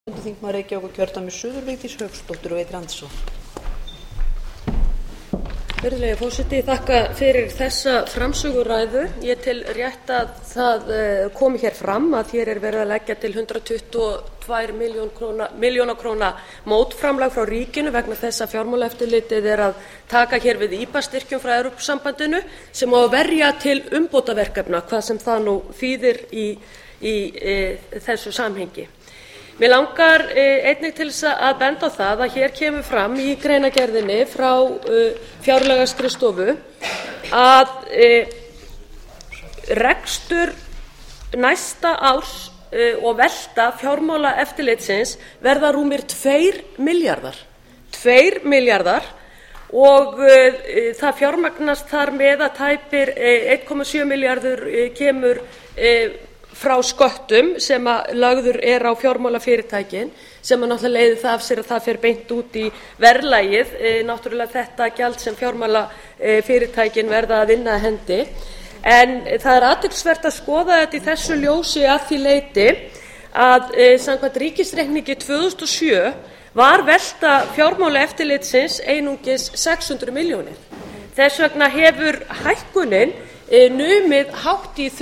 Þingmaður Reykjavíkurkjördæmis suður, Vigdís Hauksdóttir og Eir Randsson. Virðulegi forseti, ég þakka fyrir þessa framsöguræðu. Ég tel rétt að það komi hér fram að hér verið að leggja til 122 milljóna króna mótframlag frá ríkinu vegna þess að fjármálaeftirlitið að taka hér við IPA-styrkjum frá Evrópusambandinu sem á að verja til umbótaverkefna, hvað sem það nú þýðir í þessu samhengi. Mig langar einnig til þess að benda á það að hér kemur fram í greinargerðinni frá fjárlagaskrifstofu að rekstur næsta árs og velta fjármálaeftirlitsins verða rúmir 2 milljarðar. 2 milljarðar og það fjármagnast þar með að tæpir 1,7 milljarður kemur frá sköttum sem lagður á fjármálafyrirtækin sem náttúrulega leiðir það af sér að það fer beint út í verðlagið, náttúrulega þetta gjald sem fjármálafyrirtækin verða að vinna að hendi. En það athyglisvert að skoða þetta í þessu ljósi að því leyti að samkvæmt ríkisreikningi 2007 var velta fjármálaeftirlitsins einungis 600 milljónir. Þess vegna hefur hækkunin numið hátt í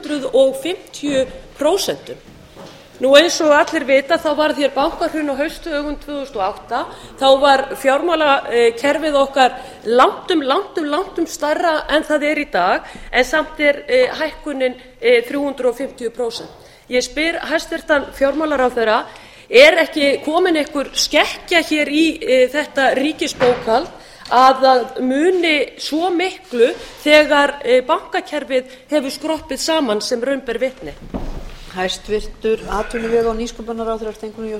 350%. Nú eins og allir vita þá varð hér bankahrun á haustdögum 2008. Þá var fjármálakerfið okkar langtum stærra en það í dag, en samt hækkunin 350%. Ég spyr hæstvirtan fjármálaráðherra, ekki komin einhver skekkja hér í þetta ríkisbókhald að það muni svo miklu þegar bankakerfið hefur skroppið saman sem raun ber vitni? Hæstvirtur atvinnuvega- og nýsköpunarráðherra Steingrímur J.